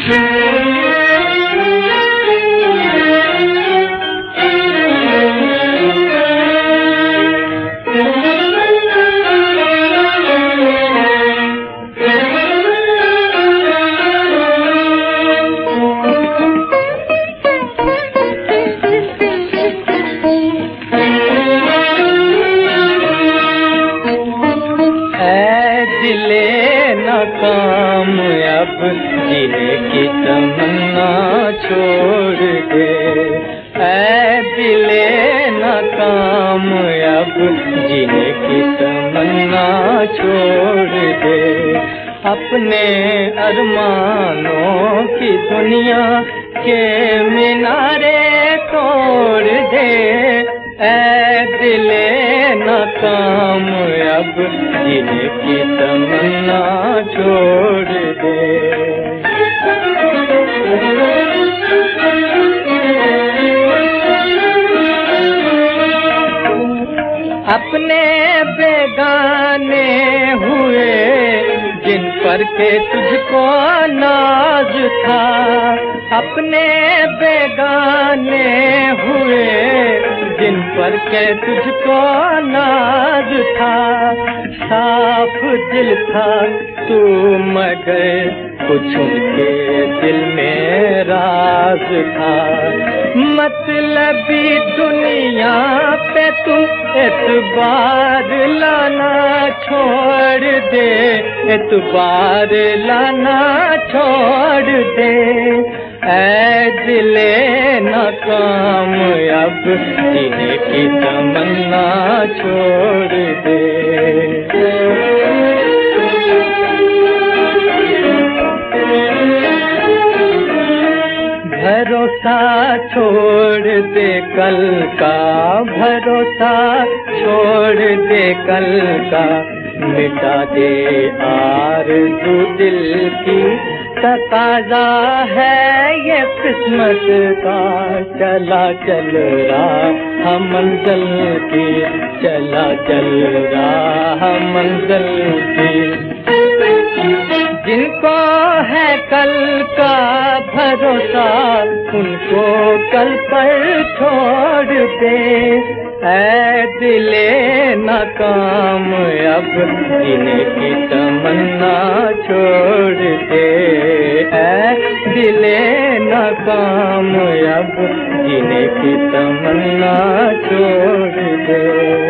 काम अब जीने की तमन्ना छोड़ दे, ऐ दिले नाकाम अब जीने की तमन्ना छोड़ दे। अपने अरमानों की दुनिया के मीनारे तोड़ दे, ऐ दिले नाकाम अब जीने की तमन्ना छोड़ दे। अपने बेगाने हुए जिन पर के तुझको नाज था, अपने बेगाने हुए जिन पर के तुझको नाज था। साफ दिल था तू मगर कुछ उनके दिल में राज था। मतलबी दुनिया पे तू एतबार लाना छोड़ दे, एतबार लाना छोड़ दे। ऐ दिले नाकाम अब जीने की तमन्ना छोड़ दे। भरोसा छोड़ दे कल का, भरोसा छोड़ दे कल का, मिटा दे आरज़ू दिल की। तकाज़ा है ये किस्मत का, चला चल रहा मंज़िल की, चला चल रहा मंज़िल की। जिनको है कल का भरोसा उनको कल पर छोड़ दे। ऐ दिले नाकाम अब जीने की तमन्ना छोड़ दे, ऐ दिले नाकाम अब जीने की तमन्ना छोड़ दे।